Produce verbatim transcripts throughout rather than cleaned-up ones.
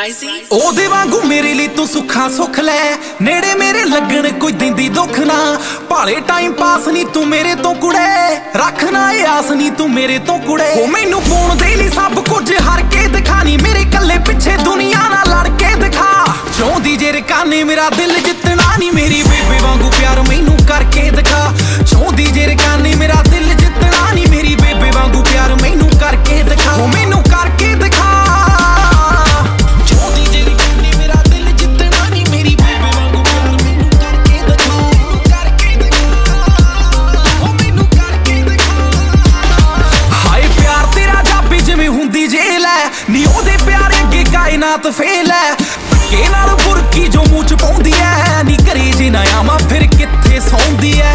Rising ਉਹਦੇ ਵਾਂਗੂ ਮੇਰੇ ਲਈ ਤੂੰ ਸੁੱਖਾਂ ਸੁੱਖ ਲੈ, ਨੇੜੇ ਮੇਰੇ ਲੱਗਣ ਕੋਈ ਦਿੰਦੀ ਦੁੱਖ ਨਾ। ਭਾਲੇ ਟਾਈਮ ਪਾਸ ਨਹੀਂ ਤੂੰ ਮੇਰੇ ਤੋਂ ਕੁੜੇ, ਰੱਖਣਾ ਏ ਆਸ ਨਹੀਂ ਤੂੰ ਮੇਰੇ ਤੋਂ ਕੁੜੇ। ਉਹ ਮੈਨੂੰ ਪਾਉਣ ਦੇ ਲਈ ਸਭ ਕੁਝ ਹਰ ਕੇ ਦਿਖਾ, ਨੀ ਮੇਰੇ ਕੱਲੇ ਪਿੱਛੇ ਦੁਨੀਆ ਨਾਲ ਲੜ ਕੇ ਦਿਖਾ। ਚਾਹੁੰਦੀ ਜੇ ਰਕਾਨੇ ਮੇਰਾ ਦਿਲ ਜਿੱਤਣਾ, ਨੀ ਮੇਰੀ ਬੇਬੇ ਵਾਂਗੂ ਪਿਆਰ ਮੈਨੂੰ ਕਰਕੇ ਦਿਖਾ। ਚਾਹੁੰਦੀ ਜੇ ਰਕਾਨੇ ਮੇਰਾ ਦਿਲ ਜਿੱਤਣਾ, ਨੀ ਮੇਰੀ ਬੇਬੇ ਵਾਂਗੂ ਪਿਆਰ ਮੈਨੂੰ ਕਰਕੇ ਦਿਖਾ। ਉਹ ਮੈਨੂੰ ਕਰਕੇ ਦਿਖਾ। ਨੀ ਉਹਦੇ ਪਿਆਰੇ ਅੱਗੇ ਕਾਇਨਾਤ ਫੇਲ ਐ, ਧੱਕੇ ਨਾਲ ਬੁਰਕੀ ਜੋ ਮੂੰਹ ਚ ਪਾਉਂਦੀ ਐ। ਨੀ ਘਰੇ ਜੇ ਨਾ ਆਵਾਂ ਫਿਰ ਕਿੱਥੇ ਸੌਂਦੀ ਐ,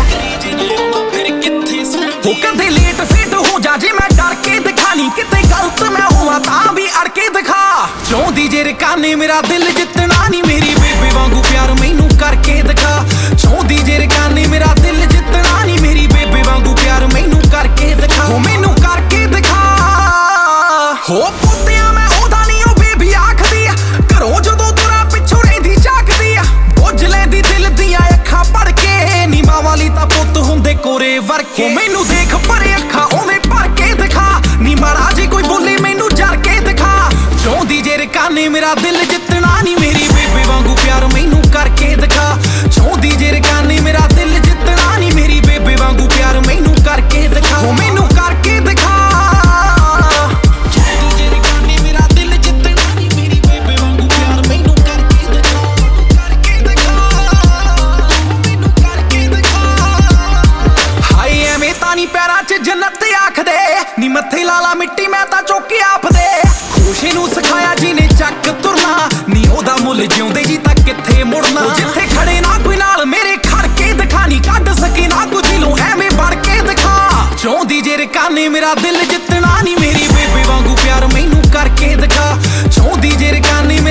ਹੋ ਕਦੇ ਲੇਟ ਫੇਟ ਹੋ ਜਾ ਜੇ ਮੈਂ ਡਰ ਕੇ ਦਿਖਾ। ਨੀ ਕਿਤੇ ਗਲਤ ਮੈਂ ਹੋਵਾਂ ਤਾਂ ਵੀ ਅੜ ਕੇ ਦਿਖਾ। ਚਾਹੁੰਦੀ ਜੇ ਰਕਾਨੇ ਮੇਰਾ ਦਿਲ ਜਿੱਤਣਾ, ਨੀ ਮੇਰੀ ਬੇਬੇ ਵਾਂਗੂ ਪਿਆਰ ਮੈਨੂੰ ਕਰਕੇ ਦਿਖਾ। ਚਾਹੁੰਦੀ ਜੇ ਰਕਾਨੇ ਮੇਰਾ ਦਿਲ ਜਿੱਤਣਾ, ਨੀ ਮੇਰੀ ਬੇਬੇ ਵਾਂਗੂ ਪਿਆਰ ਮੈਨੂੰ ਕਰਕੇ ਦਿਖਾ। ਉਹ ਮੈਨੂੰ ਕਰਕੇ ਦਿਖਾ। ਹੋ ਪੁੱਤਿਆਂ ਮੈਂ ਉਹਦਾ ਨੀ ਉਹ ਬੇਬੀ ਆਖਦੀ ਆ, ਘਰੋਂ ਜਦੋਂ ਤੁਰਾਂ ਪਿੱਛੋਂ ਰਹਿੰਦੀ ਝਾਕਦੀ ਆ। ਬੁੱਝ ਲੈਂਦੀ ਦਿਲ ਦੀਆਂ ਅੱਖਾਂ ਪੜ ਕੇ, ਨੀ ਮਾਂ ਵਾਲੀ ਤਾਂ ਪੁੱਤ ਹੁੰਦੇ ਕੋਰੇ ਵਰਕੇ। ਉਹ ਮੈਨੂੰ ਦੇਖ ਭਰੇ ਅੱਖਾਂ ਉਹਨੇ ਭਰ ਕੇ ਦਿਖਾ, ਨੀ ਮਾੜਾ ਜੇ ਕੋਈ ਬੋਲੇ ਮੈਨੂੰ ਜਰ ਕੇ ਦਿਖਾ। ਚਾਹੁੰਦੀ ਜੇ ਰਕਾਨੇ ਮੇਰਾ ਦਿਲ ਜਿੱਤਣਾ, ਨੀ ਮੇਰੀ ਬੇਬੇ ਵਾਂਗੂ ਪਿਆਰ ਮੈਨੂੰ ਕਰਕੇ ਦਿਖਾ। ਚਾਹੁੰਦੀ ਜੇ ਰਕਾਨੇ ਮੇਰਾ ਦਿਲ ਜਿੱਤਣਾ, ਨੀ ਮੇਰੀ ਬੇਬੇ ਵਾਂਗੂ ਪਿਆਰ ਮੈਨੂੰ ਕਰਕੇ ਦਿਖਾ। ਉਹ ਮੈਨੂੰ ਕਰਕੇ ਦਿਖਾ। ਪੈਰਾਂ 'ਚ ਜੰਨਤ ਆਖਦੇ, ਨੀ ਮੱਥੇ ਲਾਲਾ ਮਿੱਟੀ ਮੈਂ ਤਾਂ ਚੁੱਕ ਆਪਦੇ। ਖੁਸ਼ੀ ਨੂੰ ਸਿਖਾਇਆ ਜਿਹਨੇ ਚੱਕ ਤੁਰਨਾ, ਨੀ ਉਹਦਾ ਮੁੱਲ ਜਿਉਂਦੇ ਜੀ ਤਾਂ ਕਿੱਥੇ ਮੁੜਨਾ। ਜਿੱਥੇ ਖੜੇ ਨਾ ਕੋਈ ਨਾਲ ਮੇਰੇ ਖੜ ਕੇ ਦਿਖਾ, ਨੀ ਕੱਢ ਸਕੇ ਨਾ ਕੁਝ ਦਿਲੋਂ ਐਵੇਂ ਵੜ ਕੇ ਦਿਖਾ। ਚਾਹੁੰਦੀ ਜੇ ਰਕਾਨੇ ਮੇਰਾ ਦਿਲ ਜਿੱਤਣਾ, ਨੀ ਮੇਰੀ ਬੇਬੇ ਵਾਂਗੂ ਪਿਆਰ ਮੈਨੂੰ ਕਰਕੇ ਦਿਖਾ। ਚਾਹੁੰਦੀ ਜੇ ਰਕਾਨੇ